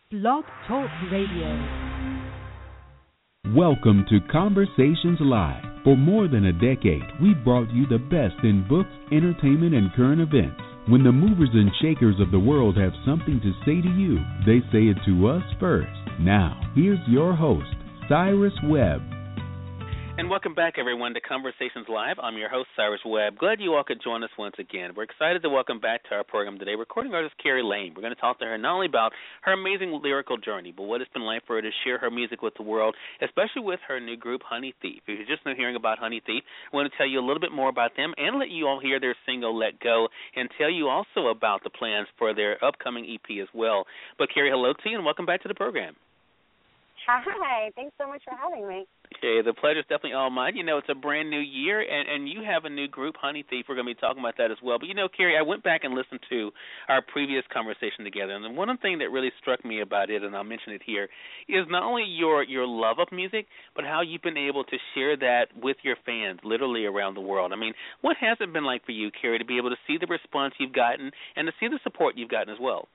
Blog Talk Radio. Welcome to Conversations Live. For more than a decade, we've brought you the best in books, entertainment, and current events. When the movers and shakers of the world have something to say to you, they say it to us first. Now, here's your host, Cyrus Webb. And welcome back, everyone, to Conversations Live. I'm your host, Cyrus Webb. Glad you all could join us once again. We're excited to welcome back to our program today recording artist Kari Lane. We're going to talk to her not only about her amazing lyrical journey, but what it's been like for her to share her music with the world, especially with her new group, Honey Thief. If you're just now hearing about Honey Thief, I want to tell you a little bit more about them and let you all hear their single, Let Go, and tell you also about the plans for their upcoming EP as well. But, Kari, hello to you, and welcome back to the program. Hi, thanks so much for having me. Okay, the pleasure's definitely all mine. You know, it's a brand new year, and you have a new group, Honey Thief. We're going to be talking about that as well. But, you know, Kari, I went back and listened to our previous conversation together, and one thing that really struck me about it, and I'll mention it here, is not only your love of music, but how you've been able to share that with your fans literally around the world. I mean, what has it been like for you, Kari, to be able to see the response you've gotten and to see the support you've gotten as well?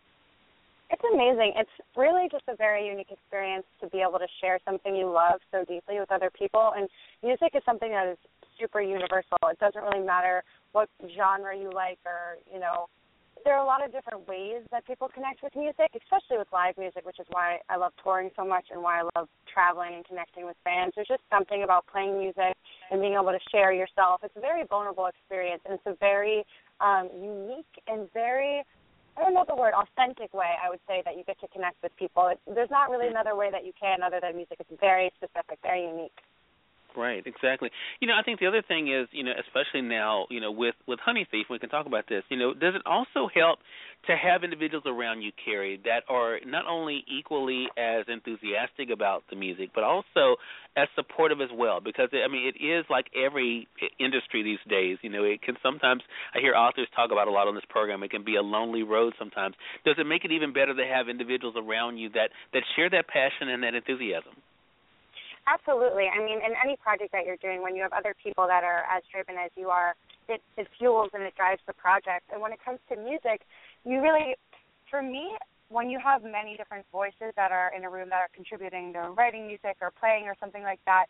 It's amazing. It's really just a very unique experience to be able to share something you love so deeply with other people. And music is something that is super universal. It doesn't really matter what genre you like or, you know, there are a lot of different ways that people connect with music, especially with live music, which is why I love touring so much and why I love traveling and connecting with fans. There's just something about playing music and being able to share yourself. It's a very vulnerable experience, and it's a very unique and very, I don't know the word, authentic way, I would say, that you get to connect with people. There's not really another way that you can other than music. It's very specific, very unique. Right, exactly. You know, I think the other thing is, you know, especially now, you know, with Honey Thief, we can talk about this, you know, does it also help to have individuals around you, Kari, that are not only equally as enthusiastic about the music, but also as supportive as well? Because, I mean, it is like every industry these days, you know, it can sometimes, I hear authors talk about a lot on this program, it can be a lonely road sometimes. Does it make it even better to have individuals around you that share that passion and that enthusiasm? Absolutely. I mean, in any project that you're doing, when you have other people that are as driven as you are, it fuels and it drives the project. And when it comes to music, you really, for me, when you have many different voices that are in a room that are contributing to writing music or playing or something like that,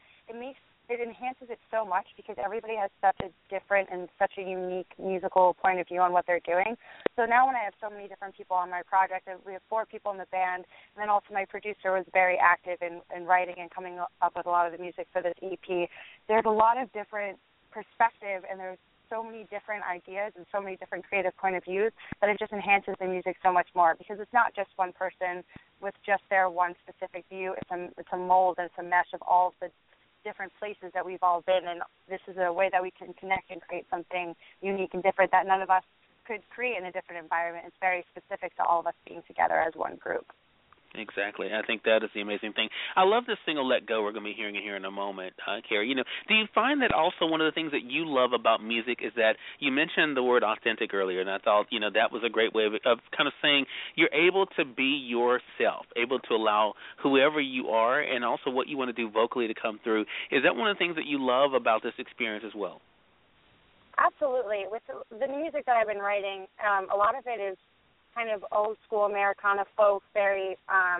it enhances it so much because everybody has such a different and such a unique musical point of view on what they're doing. So now when I have so many different people on my project, and we have 4 people in the band, and then also my producer was very active in writing and coming up with a lot of the music for this EP, there's a lot of different perspective, and there's so many different ideas and so many different creative point of views that it just enhances the music so much more because it's not just one person with just their one specific view. It's a mold and it's a mesh of all of the different places that we've all been, and this is a way that we can connect and create something unique and different that none of us could create in a different environment. It's very specific to all of us being together as one group. Exactly. I think that is the amazing thing. I love this single, Let Go, we're going to be hearing it here in a moment, Kari. You know, do you find that also one of the things that you love about music is that you mentioned the word authentic earlier, and I thought, you know, that was a great way of kind of saying you're able to be yourself, able to allow whoever you are and also what you want to do vocally to come through. Is that one of the things that you love about this experience as well? Absolutely. With the music that I've been writing, a lot of it is kind of old school Americana folk, very, I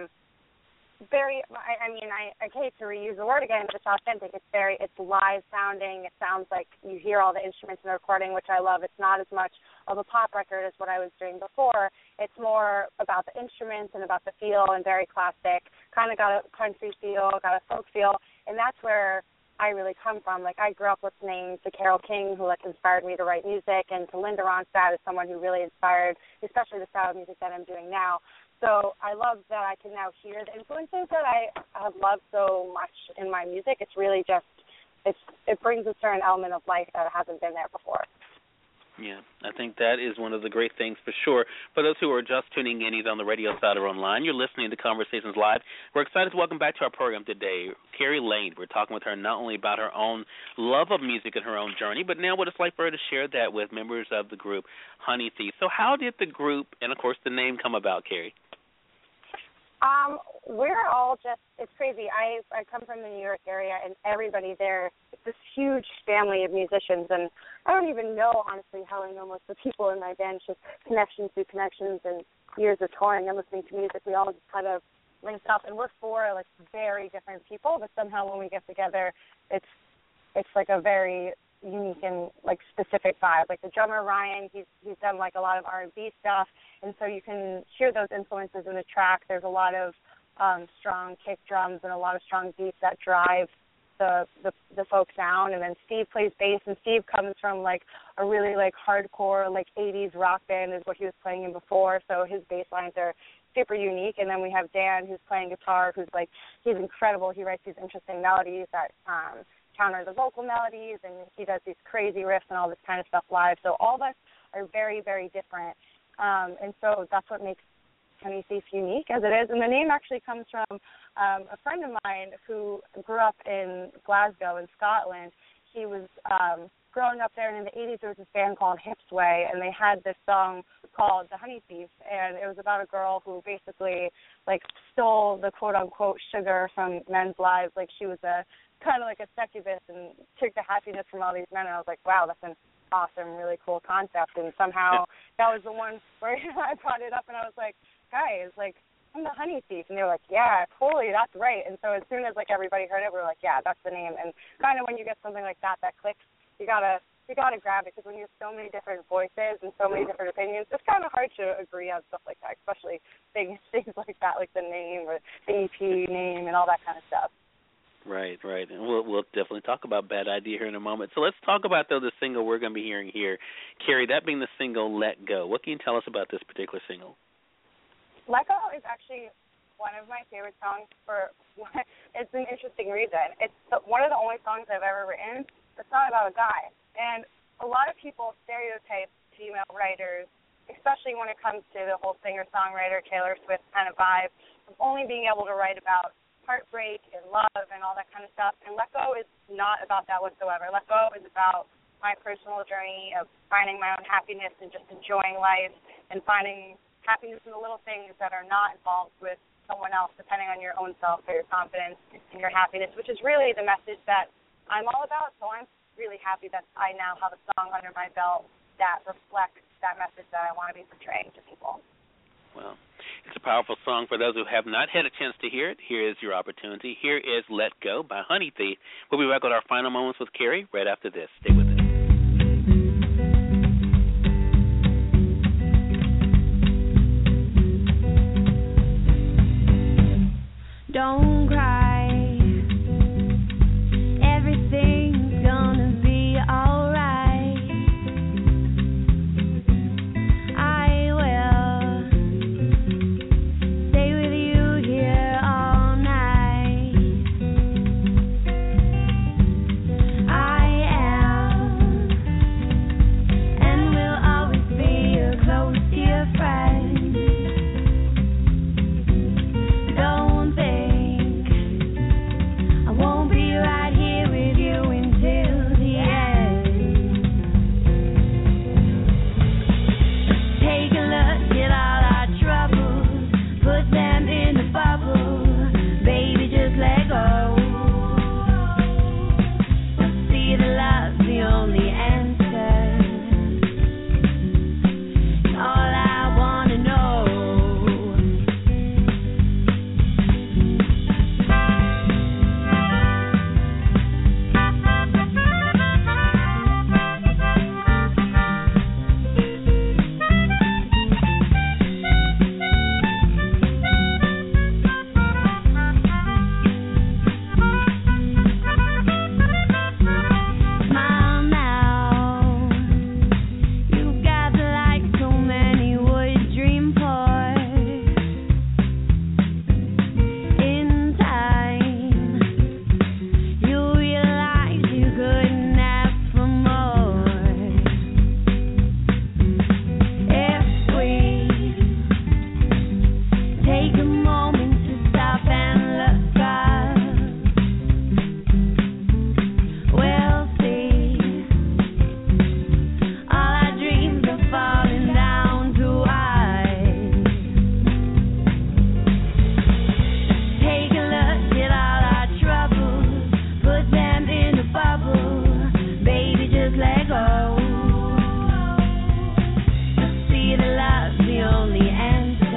hate to reuse the word again, but it's authentic. It's live sounding. It sounds like you hear all the instruments in the recording, which I love. It's not as much of a pop record as what I was doing before. It's more about the instruments and about the feel and very classic, kind of got a country feel, got a folk feel, and that's where I really come from. Like, I grew up listening to Carole King, who inspired me to write music, and to Linda Ronstadt as someone who really inspired, especially the style of music that I'm doing now. So I love that I can now hear the influences that I have loved so much in my music. It's really just, it brings a certain element of life that hasn't been there before. Yeah, I think that is one of the great things for sure. For those who are just tuning in either on the radio side or online, you're listening to Conversations Live. We're excited to welcome back to our program today Kari Lane. We're talking with her not only about her own love of music and her own journey, but now what it's like for her to share that with members of the group Honey Thief. So how did the group and, of course, the name come about, Kari? We're all just, it's crazy. I come from the New York area, and everybody there, it's this huge family of musicians, and I don't even know, honestly, how I know most of the people in my band. It's just connections through connections and years of touring and listening to music, we all just kind of linked up, and we're four like very different people, but somehow when we get together, it's like a very unique and like specific vibe. Like the drummer Ryan, he's done like a lot of R&B stuff, and so you can hear those influences in the track. There's a lot of strong kick drums and a lot of strong beats that drive the folk sound. And then Steve plays bass, and Steve comes from like a really like hardcore like 80s rock band is what he was playing in before, so his bass lines are super unique. And then we have Dan, who's playing guitar, who's like, he's incredible. He writes these interesting melodies that counter the vocal melodies, and he does these crazy riffs and all this kind of stuff live. So all of us are very, very different, and so that's what makes Honey Thief unique as it is. And the name actually comes from a friend of mine who grew up in Glasgow in Scotland. He was growing up there, and in the 80s there was this band called Hipsway, and they had this song called The Honey Thief, and it was about a girl who basically like stole the quote-unquote sugar from men's lives. Like she was a kind of like a succubus and took the happiness from all these men, and I was like, wow, that's an awesome, really cool concept. And somehow that was the one where I brought it up, and I was like, guys, like, I'm the Honey Thief. And they were like, yeah, totally, that's right. And so as soon as like everybody heard it, we were like, yeah, that's the name. And kind of when you get something like that clicks, you gotta grab it, because when you have so many different voices and so many different opinions, it's kind of hard to agree on stuff like that, especially things like that, like the name or the EP name and all that kind of stuff. Right. And we'll definitely talk about Bad Idea here in a moment. So let's talk about, though, the single we're going to be hearing here. Carrie, that being the single Let Go. What can you tell us about this particular single? Let Go is actually one of my favorite songs it's an interesting reason. It's one of the only songs I've ever written that's not about a guy. And a lot of people stereotype female writers, especially when it comes to the whole singer-songwriter, Taylor Swift kind of vibe, of only being able to write about heartbreak and love and all that kind of stuff. And Let Go is not about that whatsoever. Let Go is about my personal journey of finding my own happiness and just enjoying life and finding happiness in the little things that are not involved with someone else, depending on your own self or your confidence and your happiness, which is really the message that I'm all about. So I'm really happy that I now have a song under my belt that reflects that message that I want to be portraying to people. Well, it's a powerful song. For those who have not had a chance to hear it, here is your opportunity. Here is Let Go by Honey Thief. We'll be back with our final moments with Carrie right after this. Stay with us. Don't cry, everything's gonna be alright. I will stay with you here all night. I am and will always be a close dear friend. Don't think I won't be right here with you until the end. Take a look at all our troubles, put them in a bubble, baby, just let go. See that love's the only answer. All I wanna know. Smile now. You've got the light so many would dream for. In time, you realize you couldn't ask for more. If we take a moment to stop and look up, we'll see all our dreams are falling down to ice. Take a look at all our troubles, put them in a bubble, baby, just let go. See that love's the only answer.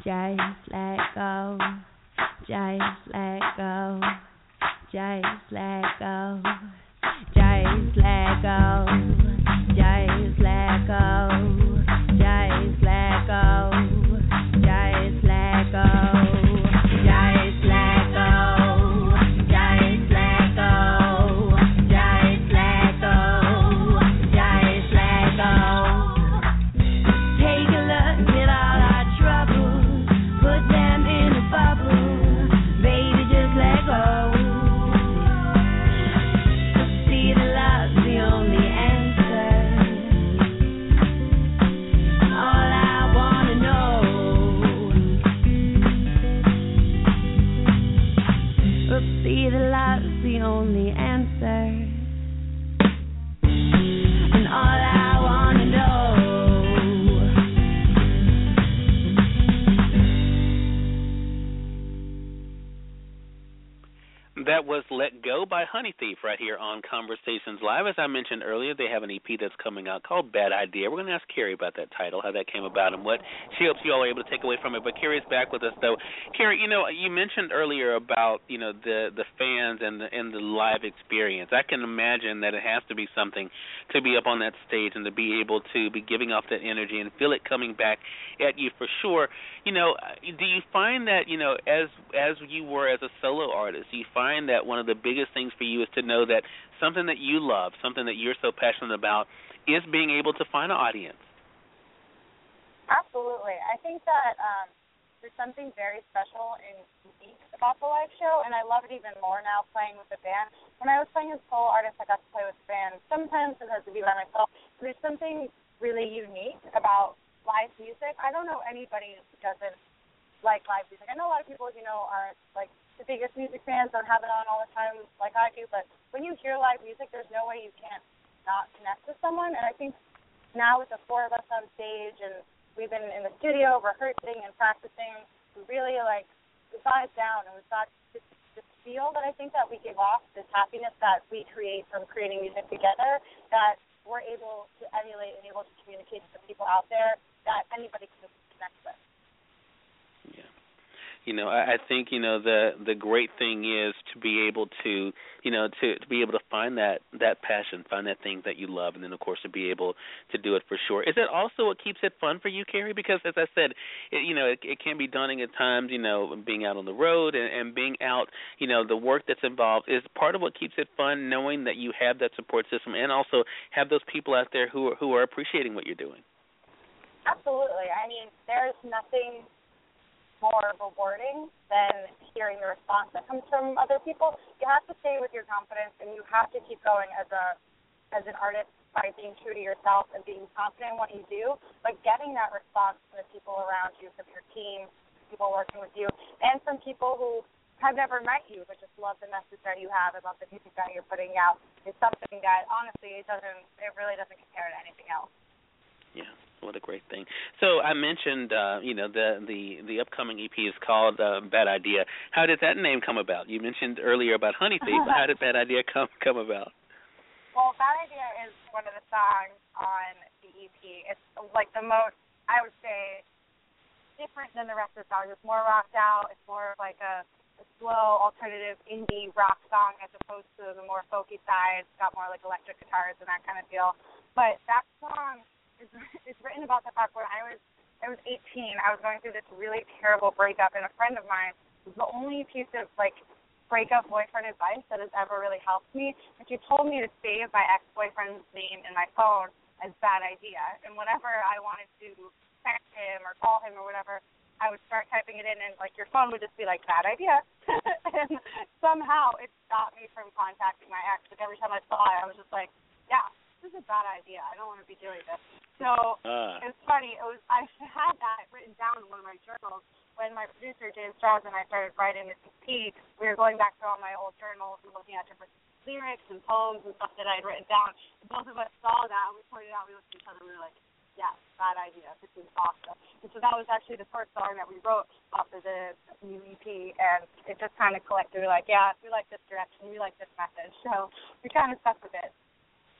just let go, just let go, just let go, just let go, just let go, just let go, just let go. That was Let Go by Honey Thief right here on Conversations Live. As I mentioned earlier, they have an EP that's coming out called Bad Idea. We're going to ask Carrie about that title, how that came about, and what she hopes you all are able to take away from it. But Carrie's back with us, though. Carrie, you mentioned earlier about, the fans and the live experience. I can imagine that it has to be something to be up on that stage and to be able to be giving off that energy and feel it coming back at you for sure. Do you find that, as you were as a solo artist, do you find that one of the biggest things for you is to know that something that you love, something that you're so passionate about, is being able to find an audience? Absolutely. I think that there's something very special and unique about the live show, and I love it even more now playing with a band. When I was playing as a solo artist, I got to play with bands. Sometimes it has to be by myself. There's something really unique about live music. I don't know anybody who doesn't like live music. I know a lot of people, aren't like the biggest music fans, don't have it on all the time like I do, but when you hear live music, there's no way you can't not connect with someone. And I think now with the four of us on stage and we've been in the studio rehearsing and practicing, we really we got it down, and we've got this feel that I think that we give off, this happiness that we create from creating music together, that we're able to emulate and able to communicate to the people out there that anybody can connect with. Yeah. I think, the great thing is to be able to, to be able to find that passion, find that thing that you love, and then, of course, to be able to do it for sure. Is that also what keeps it fun for you, Carrie? Because, as I said, it can be daunting at times, being out on the road and being out, the work that's involved is part of what keeps it fun, knowing that you have that support system and also have those people out there who are appreciating what you're doing. Absolutely. I mean, there's nothing more rewarding than hearing the response that comes from other people. You have to stay with your confidence, and you have to keep going as an artist by being true to yourself and being confident in what you do. But getting that response from the people around you, from your team, people working with you, and from people who have never met you but just love the message that you have about the music that you're putting out is something that honestly it really doesn't compare to anything else. Yeah, what a great thing. So I mentioned, the upcoming EP is called Bad Idea. How did that name come about? You mentioned earlier about Honey Thief, but how did Bad Idea come about? Well, Bad Idea is one of the songs on the EP. It's like the most, I would say, different than the rest of the songs. It's more rocked out. It's more like a slow, alternative, indie rock song as opposed to the more folky side. It's got more like electric guitars and that kind of feel. But that song is written about the fact when I was 18, I was going through this really terrible breakup, and a friend of mine was the only piece of breakup boyfriend advice that has ever really helped me. And she told me to save my ex-boyfriend's name in my phone as Bad Idea, and whenever I wanted to text him or call him or whatever, I would start typing it in, and your phone would just be like, Bad Idea. And somehow it stopped me from contacting my ex. Every time I saw it, I was just like, yeah, this is a bad idea. I don't want to be doing this. So it's funny. I had that written down in one of my journals when my producer, James Strauss, and I started writing this EP. We were going back through all my old journals and looking at different lyrics and poems and stuff that I had written down. And both of us saw that, and we pointed out, we looked at each other, and we were like, yeah, bad idea. This is awesome. And so that was actually the first song that we wrote off of the new EP, and it just kind of collected. We were like, yeah, we like this direction. We like this message. So we kind of stuck with it.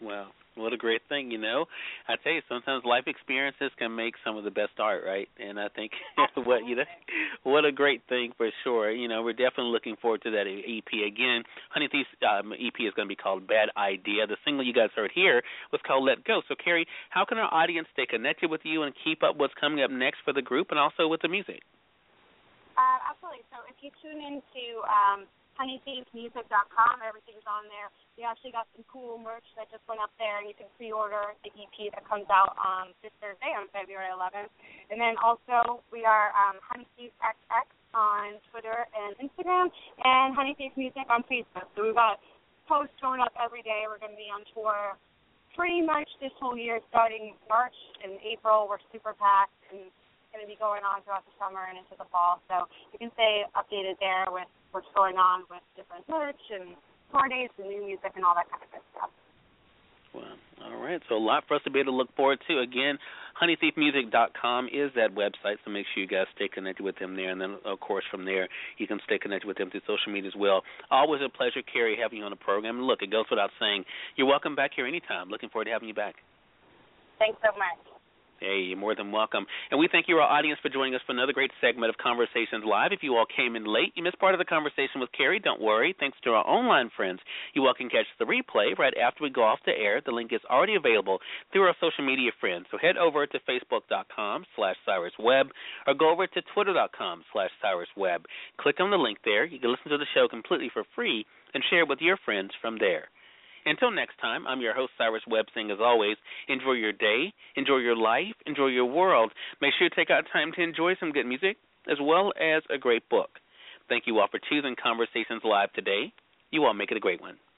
Wow, what a great thing, I tell you, sometimes life experiences can make some of the best art, right? And I think what a great thing for sure. We're definitely looking forward to that EP. Again, Honey Thief's EP is going to be called Bad Idea. The single you guys heard here was called Let Go. So, Carrie, how can our audience stay connected with you and keep up what's coming up next for the group and also with the music? Absolutely. So if you tune into honeythiefmusic.com, everything's on there. We actually got some cool merch that just went up there, and you can pre-order the EP that comes out this Thursday on February 11th. And then also we are Honey Thief XX on Twitter and Instagram, and Honey Thief Music on Facebook. So we've got posts going up every day. We're going to be on tour pretty much this whole year, starting March and April. We're super packed and going to be going on throughout the summer and into the fall. So you can stay updated there with what's going on with different merch and tour dates and new music and all that kind of good stuff. Well, all right. So a lot for us to be able to look forward to. Again, honeythiefmusic.com is that website, so make sure you guys stay connected with them there. And then, of course, from there, you can stay connected with them through social media as well. Always a pleasure, Carrie, having you on the program. And look, it goes without saying, you're welcome back here anytime. Looking forward to having you back. Thanks so much. Hey, you're more than welcome. And we thank you, our audience, for joining us for another great segment of Conversations Live. If you all came in late, you missed part of the conversation with Carrie, don't worry. Thanks to our online friends, you all can catch the replay right after we go off the air. The link is already available through our social media friends. So head over to facebook.com/CyrusWebb or go over to twitter.com/CyrusWebb. Click on the link there. You can listen to the show completely for free and share it with your friends from there. Until next time, I'm your host, Cyrus Webb, saying, as always, enjoy your day, enjoy your life, enjoy your world. Make sure you take out time to enjoy some good music as well as a great book. Thank you all for choosing Conversations Live today. You all make it a great one.